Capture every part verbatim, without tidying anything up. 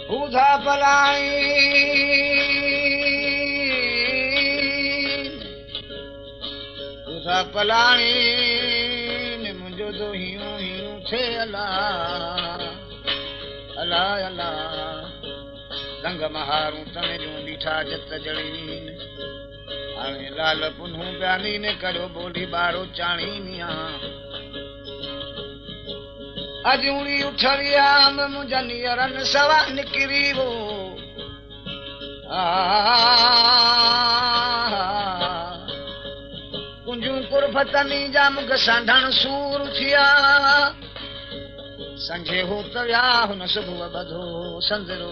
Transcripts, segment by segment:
ऊधा पलाई ऊधा पलाई ने मुंहिंजो तो हियूं हियूं थे अला अला अला रंग महारूं तने जूं बीठा जत जड़ी हाणे लाल पुन्हूं प्यानी ने करो बोली बारो चाणी मियां अजूड़ी उठरी आम मुंजनी रन सवा निकरी वो कुंजू कुरफतनी जा मुग सांढण सूर थिया संझे हो तव्या हुन सुबुह बधो संदरो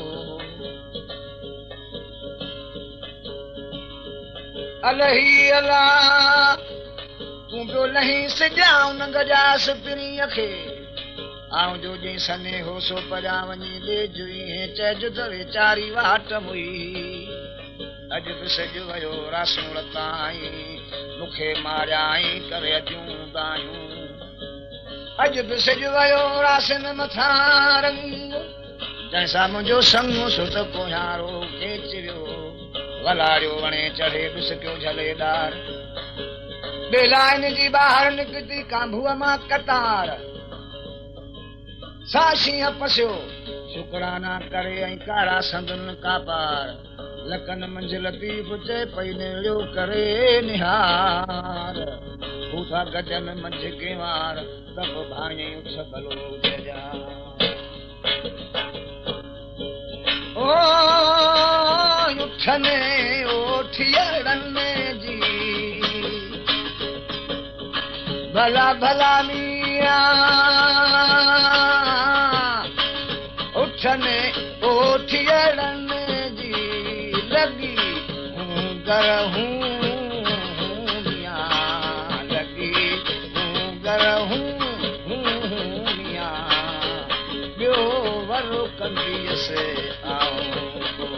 अलही अला तू पियो नहीं सजाऊं न गजास पिरी अखे आऊं जो जी सने हो सो पजा वञी ले जुई चइजो त वेचारी वाट हुई अॼु बि सॼ वियो रासूं लताई मूंखे मारियाई करे अजूं दायूं अॼु बि सॼ वियो रासन मथां रंग जंहिंसां मुंहिंजो संग सो त कोहारो खेचिरियो वलारियो वणे चढ़े बिसकियो झलेदार बेलाइन जी ॿाहिरि निकिती कांभूअ मां कतार साशीं पसियो शुकराना करे ऐं कारा संदन कापार लकन मंझि लतीफ़ चए पई नेड़ियो करे निहार ऊठा गजन मंझि केवार तब भाई उठ भलो जजा ओ उठने ओठियड़ने जी भला भला मिया उठने ओठियड़ने जी लगी हूँ गर हूँ मिया लगी हूँ गर हूँ मिया ॿियो वरो कंदीअ से आओ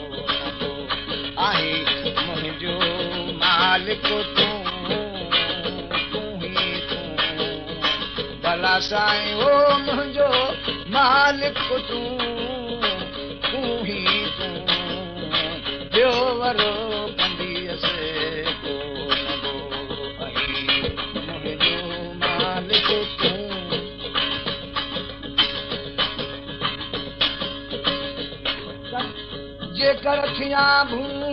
आई मुंहिंजो मालिक तूं तूं ही तूं भला साईं ओ मुंहिंजो मालिक तूं तूं ही तूं ॿियो वरो कंदीअ से को न गो आई मुंहिंजो मालिक तूं जेकर थिया भूं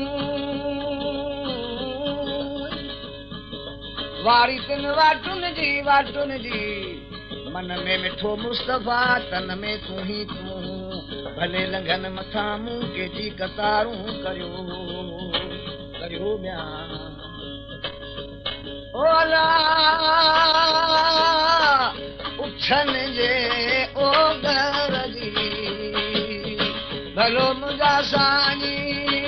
वारी तिन वाटुन जी वाटुन जी मन में मिठो मुस्तफा तन में तू ही तू भले लंघन मथां मूं के जी कतारूं करियो करियो बयान ओ अला उछन जे ओ घर जी भलो मुंहिंजा साईं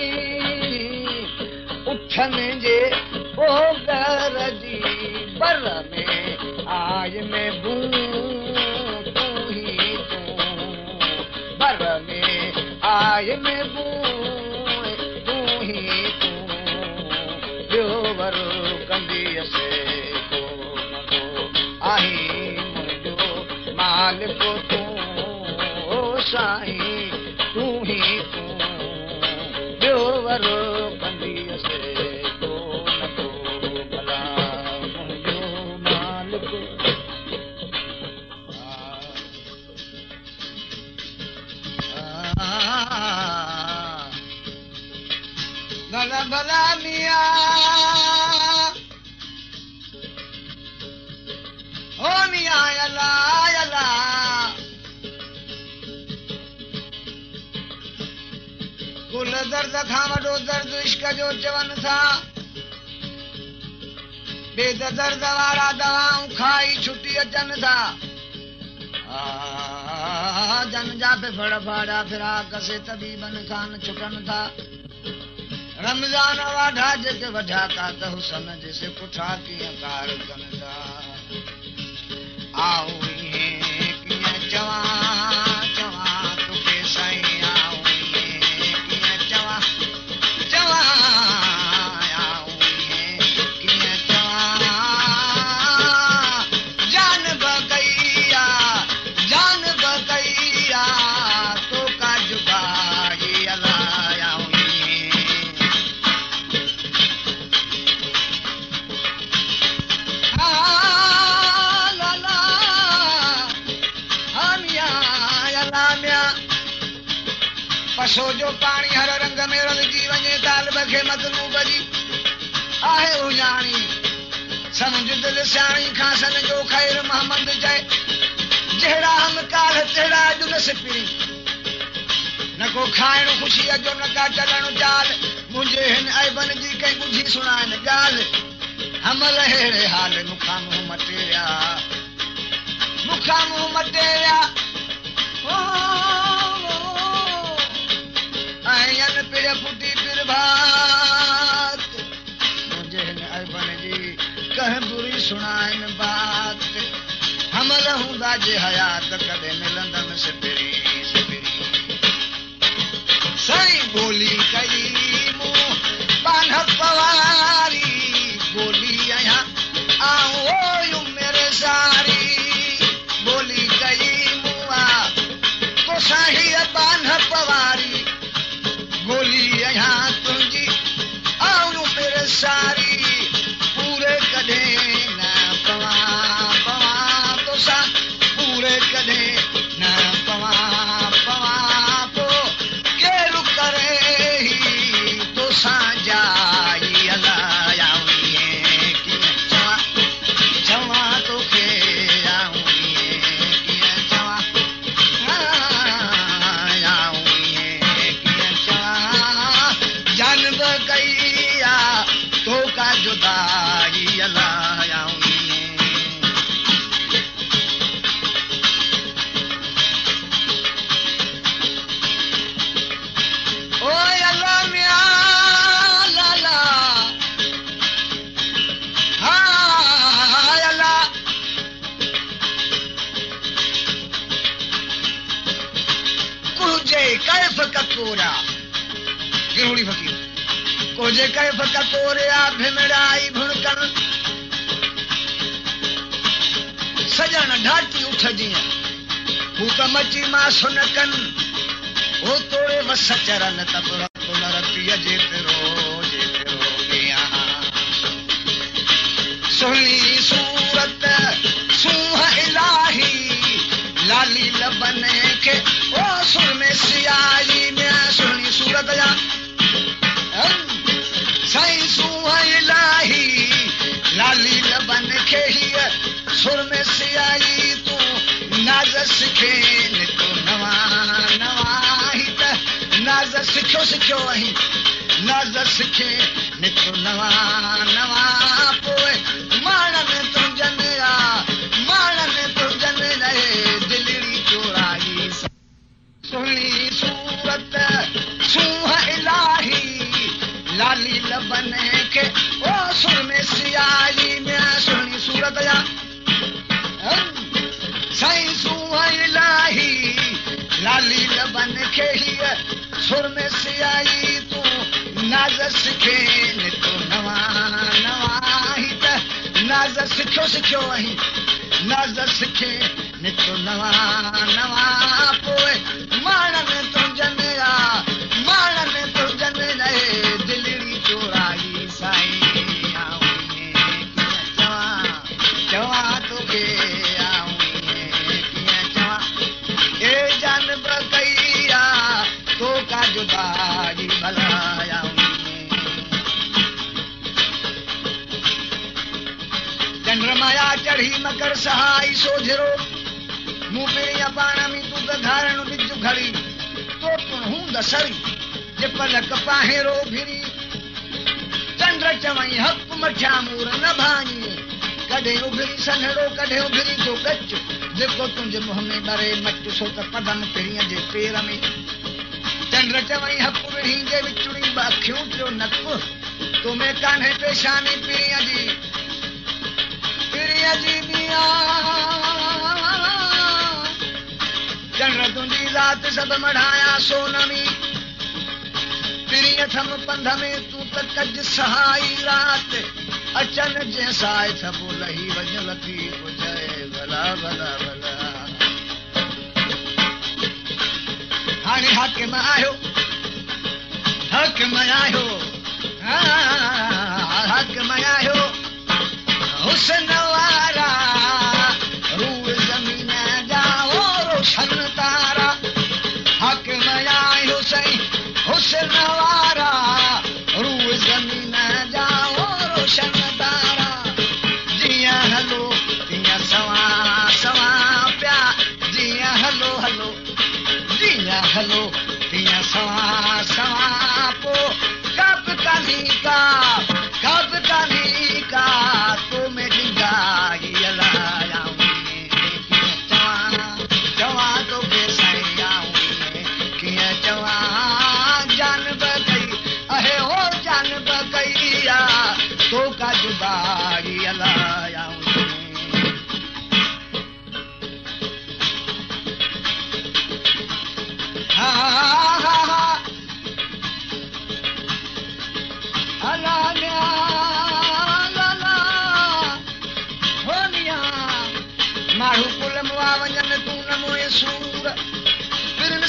उछन जे ओ घर जी बर में आय में बूं तू ही तूं बर में आय में बूं तू ही तूं ॿियो वरो कंदीअ से को न को आई मुंहिंजो मालिक तूं ओ साईं तू ही तूं ॿियो वरो कंदीअ से को न को भला मुंहिंजो मालिक भला भला मिया ओ मिया अला अला कुल दर्द खां वॾो दर्द इश्क जो चवनि था बेद दर्द वारा दवाऊं खाई छुटी अचनि था जन जा फिफड़ फाड़ा फिरा कसे तबीबन खान छुटनि था रमज़ान वाढा जेके वढा का त हुसन जैसे पुठा कीअं कार कनि था आओ इएं कीअं चवां चवां तोखे साईं आओ इएं कीअं चवां चवां आओ इएं कीअं चवां जान बकैया जान बकैया तो का जुगा पसो जो पाणी हर रंग में रलिजी वञे तालिब खे मतलूब जी आहे उजाणी समुझ दिल सियाणी खां सन जो ख़ैर मोहम्मद चए जहिड़ा हम काल तहिड़ा अॼु न सिपरी न को खाइण ख़ुशीअ जो न का चलण चाल मुंहिंजे हिन ऐबन जी कंहिं ॿुधी सुणाइनि ॻाल्हि हमल अहिड़े हाल मूंखां मुंहुं मटेरिया मूंखां मुंहुं मटेरिया ऐं पिर फुटी पिर भात मुंहिंजे हिन ऐबन जी कंहिं बुरी सुणाइनि बात हमल हूंदा जे हयात कॾहिं मिलंदमि सिपरी सिपरी साईं बोली कई मूं बान पवारी बोली आहियां आऊं ओयूं मेरे सारी बोली कई मूं आ तोसां हीअ बान पवारी बोली आहियां तुंहिंजी आऊं मेरे सारी पूरे कॾहिं न पवां पवां तोसां पूरे कॾहिं न पवां पवां पोइ केरु करे ही तोसां जाई हलायाऊं कीअं चवां चवां तोखे आऊं कीअं चवां आऊं कीअं चवां जानब कई आहे तो का जुदाई हलायाऊं ककोरा गिरोड़ी फकीर कोजे कैफ ककोरिया भिमड़ाई भुणकन सजन ढाटी उठ जीअं हू त मची मां सुनकन ओ तोड़े वस चरन तब न रतीअ जेतिरो जेतिरो ॾियां सुहिणी सूरत सूह इलाही लाली लबन खे ओ सुर में सियाई में सुहिणी सूरत जा साईं सूह इलाही लाली लबन खे हीअ सुर में सियाई तूं नाज़ सिखे निको नवां नवां ही त नाज़ सिखियो सिखियो आहीं नाज़ सिखे निको नवां नवां पोइ माणनि तुंहिंजनि आ माणनि तुंहिंजनि रहे दिलड़ी चोराई सुहिणी सूरत सूह इलाही लाली लबन खे ओ सुर में सियाई में सुहिणी सूरत जा साईं सूह इलाही लाली लबन खे हीअ सुर में सियाई तूं नाज़ सिखे निको नवां नवां ही त नाज़ सिखियो सिखियो आहीं नाज़ सिखे निको नवां नवां पोइ माणनि तुंहिंजनि आ माणनि तुंहिंजनि रहे दिलड़ी चोराई साईं आऊं कीअं चवां चवां तोखे आऊं कीअं चवां ए जानब कई आ तो का जुदाई भलायाऊं चंद्रमाया चढ़ी मकर सहाई सोझरो मूं पहिरियां पाण में तूं त धारण विझ घड़ी तो तुण हूंद सरी जे पलक पाहेरो भिरी चंद्र चवई हक़ मठिया मूर न भाई कॾहिं उभिरी सन्हड़ो कॾहिं उभिरी तो कच जेको तुंहिंजे मुंहं में ॿरे मच सो त पदम पिणीअ जे पेर में चंद्र चवई हक़ विढ़ी जे विचुड़ी ॿ अखियूं थियो नक तो में कान्हे पेशानी पिणीअ जी पिणीअ जी दिया चंद्र तुंहिंजी रात सभु मढ़ाया सोनमी पिणीअ थम पंध में तूं त कज सहाई रात अचन जे साए थबो लही वञ लथी पुॼे भला भला भला हाणे हाकिम आयो हाकिम आयो हाकिम आयो हुस्न वारा रूह ज़मीन जा ओ रोशन तारा हाकिम आयो सही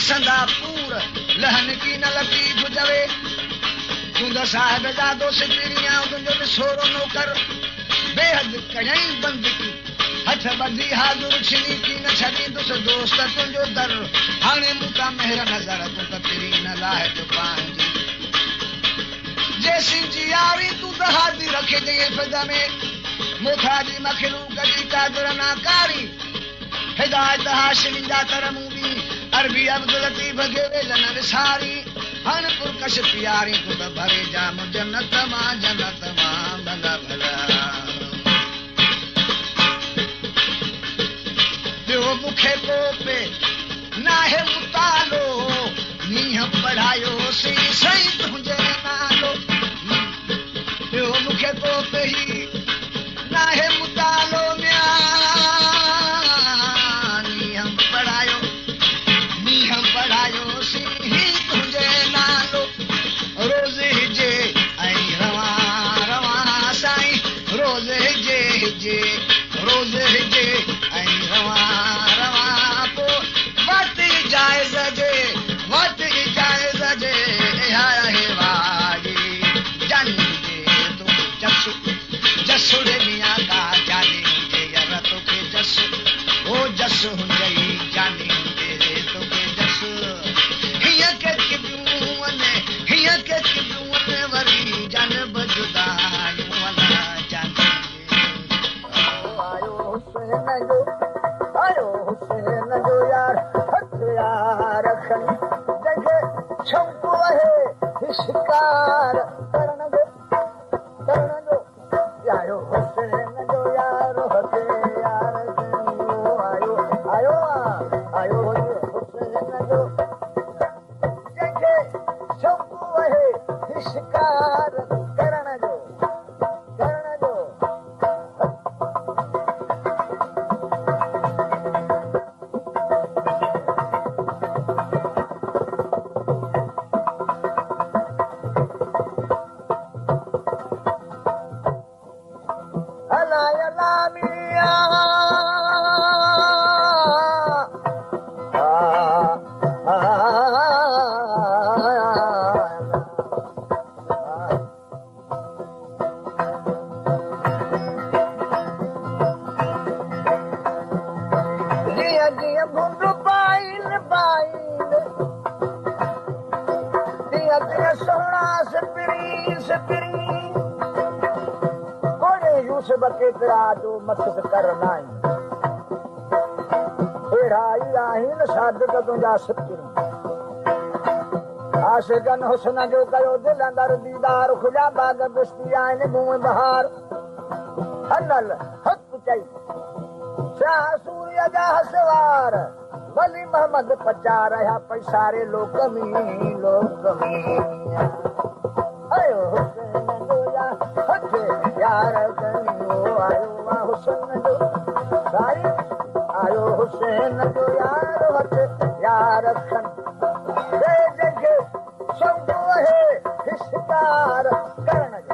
संदा पूर लहन की न लतीफ जवे तुंहिंजो साहिब जादो सिपिरिया तुंहिंजो ॾिसोरो नौकर बेहद कयई बंदगी हथ ॿधी हाज़ुर छिनी की न छॾींदुसि दोस्त तुंहिंजो दर हाणे मूं तां मेहर नज़र तूं त तिरी न लाहे जो पंहिंजी जेसी जी यारी तूं त हादी रखे जई फिद में मुथा जी मखलूक जी कादर नाकारी हिदायत हाशिमी जा तर मूंदी अरबी अब्दुल लतीफ खे वेलन विसारी हण पुरकश प्यारी तूं त भरे जा मुंहिंज जन्नत मां जन्नत मां भला भला ॿियो मूंखे कोपे नाहे मुतालो मींहं पढ़ायो सी सही तुंहिंजे नालो ॿियो मूंखे कोपे ई नाहे मुतालो मींहं पढ़ायो मींहं पढ़ायो सी तुंहिंजे नालो रोज़ हिजे ऐं रवां रवां साईं रोज़ हिजे हिजे रोज़ हिजे ऐं रवां रवां पोइ वक़्तु जाइज़ जे वक़्तु जाइज़ जे आहे वारी जानी जे तूं जसु जसु रे मियां का जानी हुजे यार तोखे जसु ओ जसु हुंजई जानी हुजे रे तोखे जसु हीअं के किबियूं वञे हीअं के किबियूं वञे वरी जान बजुदायूं वला जानी आयो हुसैन जो आयो हुसैन जो यार हथियार खणी जंहिंखे छंपो आहे शिकार करण जो करण जो आयो हुसैन जो यार हथियार खणी आयो आयो आयो हुसैन जो जंहिंखे छंपो आहे शिकार करण जो करण जो मसद करना तुंहिंजा सिपिरी आशिकन हुस्न जो कयो दिल अंदर दीदार खुलिया बाग बुश्ती आहिनि मुंहुं बहार हलल हक़ चई शाह सूर्य जा हसवार वली मोहम्मद पचा रहिया पैसारे लोक में लोक में आयो हुसैन जो या हथ यार कयो आयो वा हुसैन जो साईं आयो हुसैन जो यार हथ यार खन दे जंहिंखे शौक़ु आहे शिकार करण जो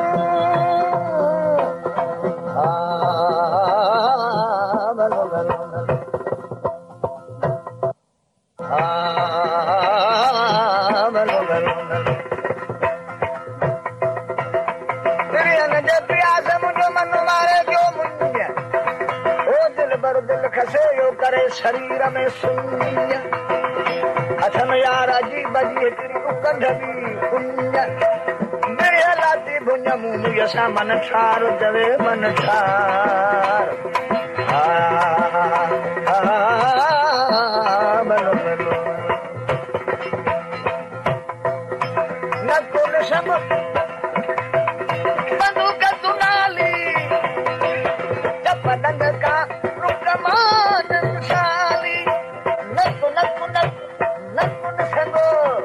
Hello, hello, hello. शरीर में सुञ अथन यार जी बजी हिकिड़ी उकंढ बि कुंज लाती भुंज मुंहुं सां मन ठार चवे मन ठार बनो बनो न कुल सब बंदूक दुनाली जब पतंग का रुकमान साली नकु नकु नकु नकु संगो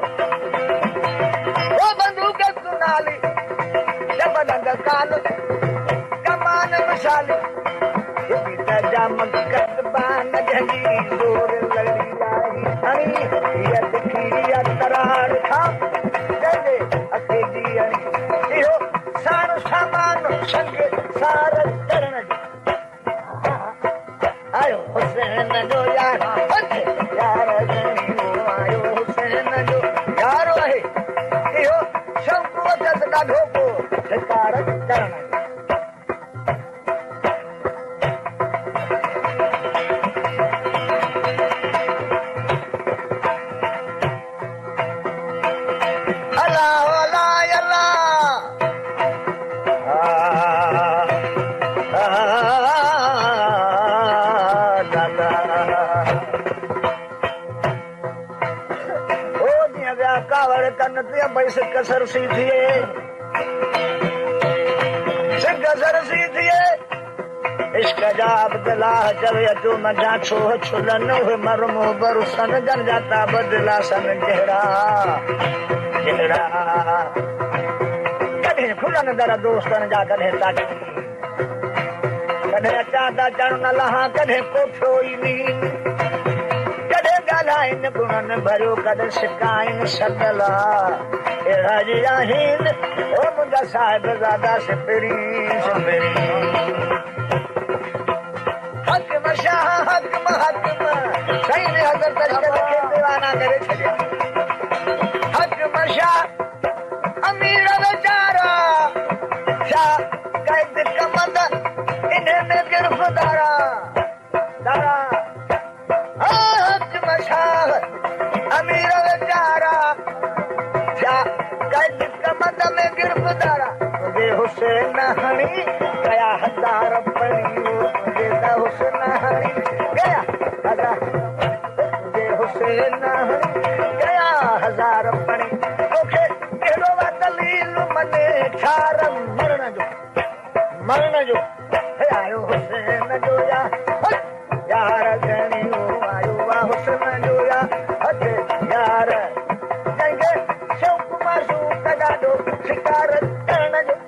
वो बंदूक दुनाली जब पतंग काल कमान मसाली ये जाम कदबान जगी जोर लड़ी आई हनी ये दिखी तरार था जगे अखे जी हनी यो सारो सामान संग सार चरण आयो हुसैन जो यार यार आयो हुसैन जो यारो है यो शौक वजत ॾाढो को शिकार करण कसर सी थिए कसर सी थिए इश्क जा अब्दुल्ला चवे अचो मजा छो छुलन हुए मरमो बरसन जन जाता बदला सन जहरा जहरा कॾहिं खुलन दर दोस्तन जा कॾहिं ताकी कॾहिं अचां था चढ़ न लहा कॾहिं कोठो ई नींद कॾहिं ॻाल्हाइनि गुणनि भरियो कॾहिं शिकाइनि सदला अहिड़ा जी आहिनि ओ मुंहिंजा साहिब ज़ादा सिपरी सिपरी हकम शाह हकम हकम साईं ने हज़रत अजगर खे दीवाना करे छॾिया हकम शाह अमीर वीचारा शाह कैद कमंद इन्हे में गिरफ़्तारा दारा हकम शाह अमीर वीचारा कैद कमंद में गिरफ़्तारा तुझे हुसैन हणी गया हजार पड़ी तुझे त हुसैन हणी गया हजार तुझे हुसैन हणी गया हजार पड़ी तोखे कहिड़ो वा दलील मने ठार मरण जो मरण जो हे आयो हुसैन जो या यार घणी आयो वा हुसैन जो या हथे यार जंहिंखे शौक़ मासूक ॾाढो शिकार करण जो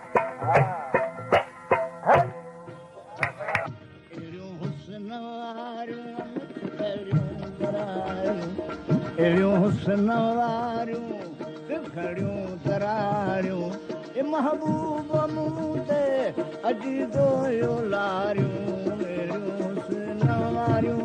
अहिड़ियूं हुस्न वारियूं खड़ियूं तरारियूं ए महबूब मूं ते अॼु दोयो लारियूं अहिड़ियूं हुस्न वारियूं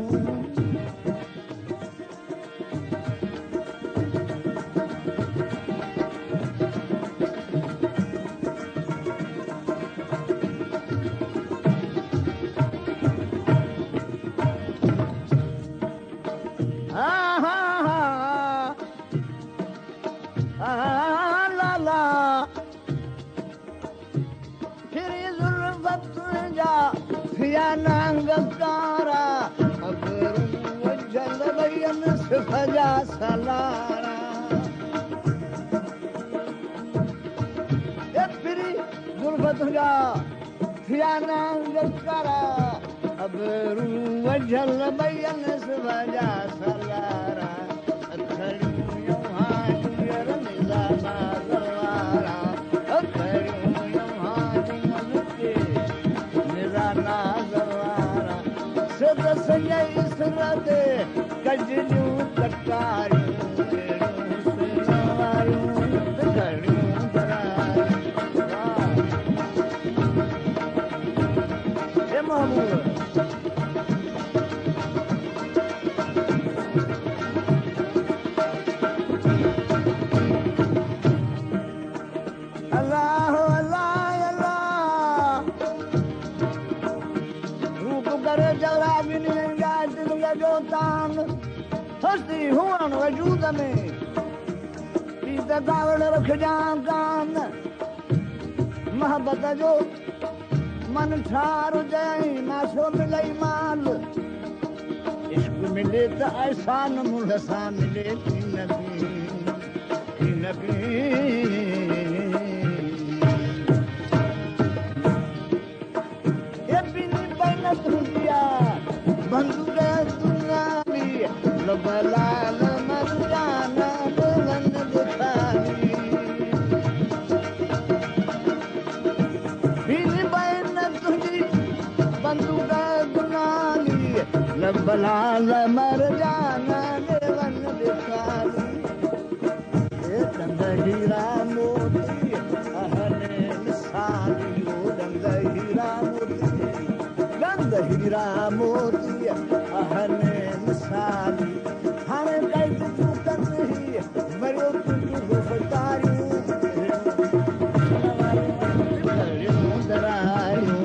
नंगकारा अबरू जल बयन सजा सलारा ए फिरी गुरबत जा थिया नंगकारा अबरू जल बयन सजा सलारा अखड़ियूं यहां तुर निजाना सवारा अखड़ियूं यहां तुमके निजाना सॼे इसरत कजलियूं कटारियूं हुस्न वारियूं घड़ियूं तरारियूं हे महबूब अल्लाह अल्लाह अल्लाह रूप करे जला बिन इंसान हस्ती हुअण वजूद में पीत कावड़ रखजा कान मोहब्बत जो मन ठार जाई नासो मिलई माल इश्क मिले त एहसान मुल्ह सां मिले की नबी की नबी ये बिनी बैनत हुदिया बंदूक दुनाली लबलाल मरजाना बोलन दिखाली बिनी बैनत हुदी बंदूक दुनाली लबलाल मरजाना देवन दिखाली ये दंग हीरा मोती अहले मिसाली ओ दंग हीरा मोती दंग हीरा मोती अहले मिसाली हाणे कैद तू कंदी मरियो तू गुफ़तारियूं घरियूं दरारियूं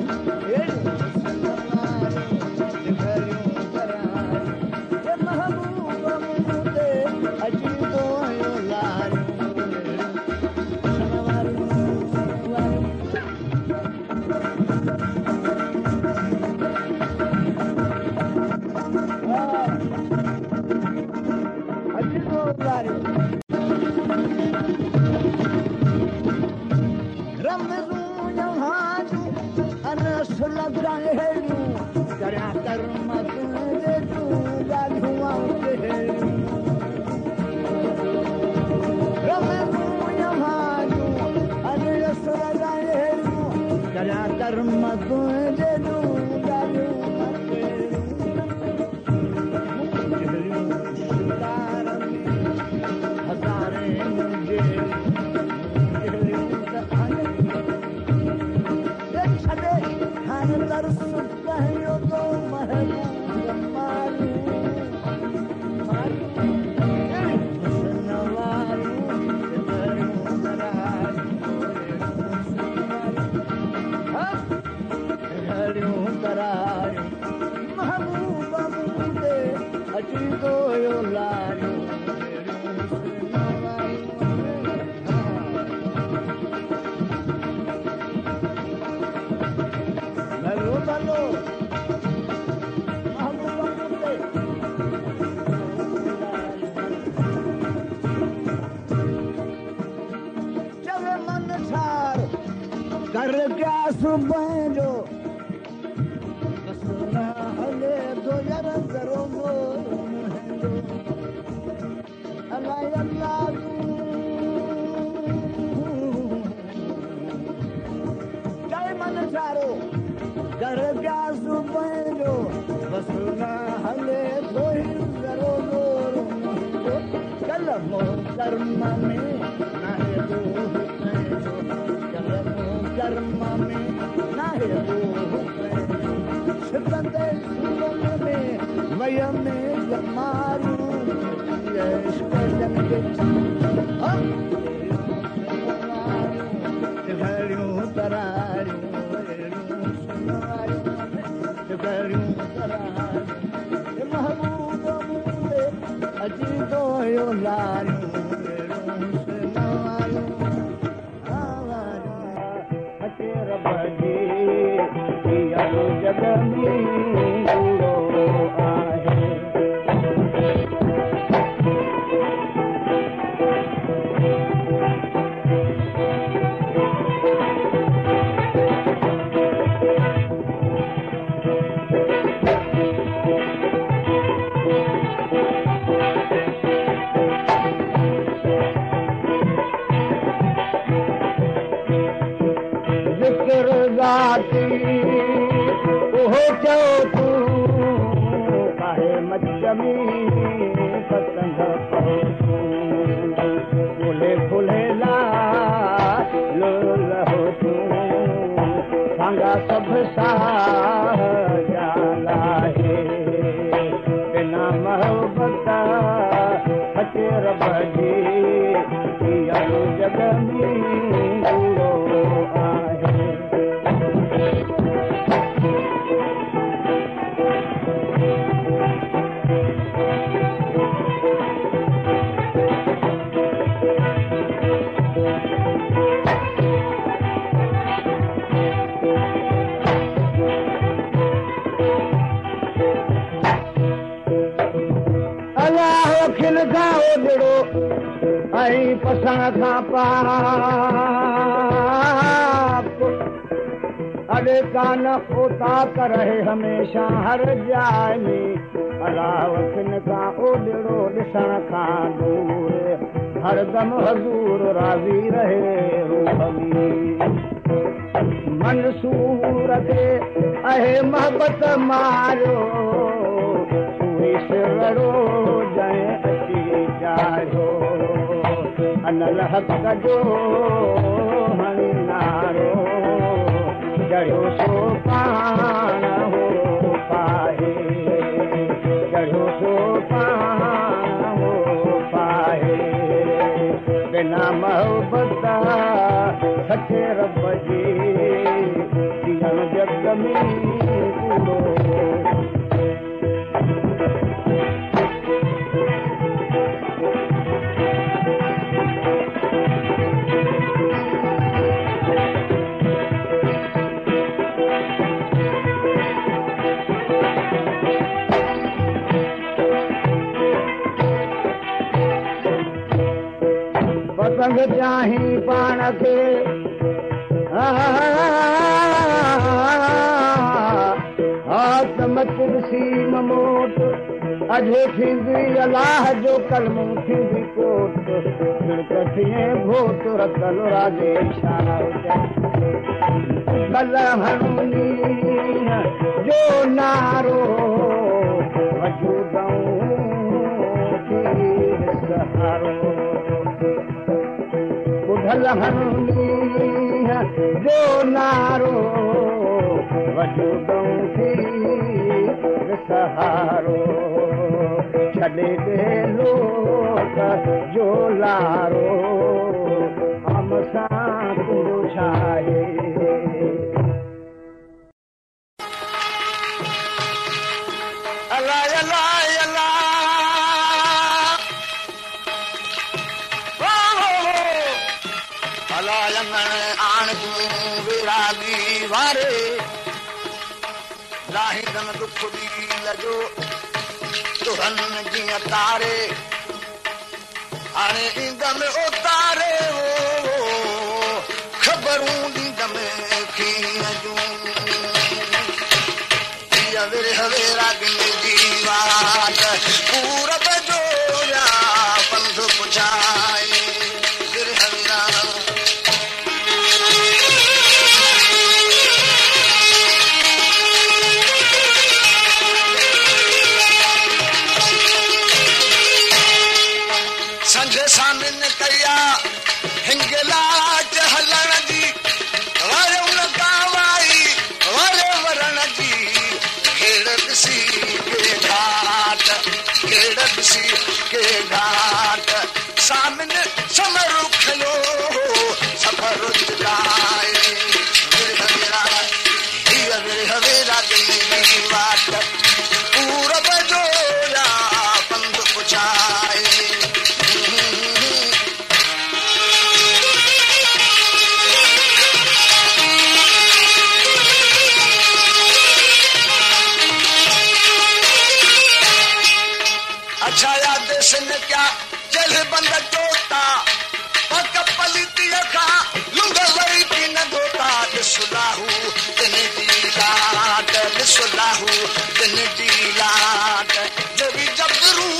अलाह अखिल खां ओझड़ो ऐं पसण खां पाप अॾे कान ओता रहे हमेशा हर जाइ में अलाह अखिल खां ओझड़ो ॾिसण खां दूर हरदम हज़ूर राज़ी रहे रूह में मंसूर खे आहे मोहबत मारियो रड़ो जंहिं अची चाहियो अनल हक़ जो हणी नारो चढ़ियो सो पाण हो पाए चढ़ियो सो पाण हो पाए बिना मोहबत सचे रब जी जीअण जग में पूरो पसंद चाही पाण खे हाथी मोट अॼु थींदी अलाह जो कलमो थींदी कोट थिए भोट रतल राजे कल हणी जो नारो वजूदऊं सहारो ॿुधल हणी जो नारो वजूदऊं सहारो छॾे दे लोक जो लारो हम सां तुंहिंजो छाहे अलाह अलाह अलाह अलाह लंघण आण तूं विरागी वारे लाही दम दुख दी लजो तुहन जीअं तारे हाणे ईंदम उतारे हो ख़बरूं ॾींदम कीअं जूं जीअं विरह वेरागिन जी वाट पूरब जो या पंध पुछाए विरह वेरा सामिन कया हिंगला हलण जी वरे उन कावाई वरे वरण जी खेड़ ॾिसी के घाट खेड़ ॾिसी के घाट सामिन समर खलो सफर जुदाए विरह वेरा हीअ विरह वेरा दिल जी वाट पूरब जो या पंध पुछाए अच्छा याद सिन क्या जल बंद टोटा पक पलिती खा लुंग वरी पी न धोता ॾिसलाहू दिन जी लाट ॾिसलाहू दिन जी लाट जो बि जबरू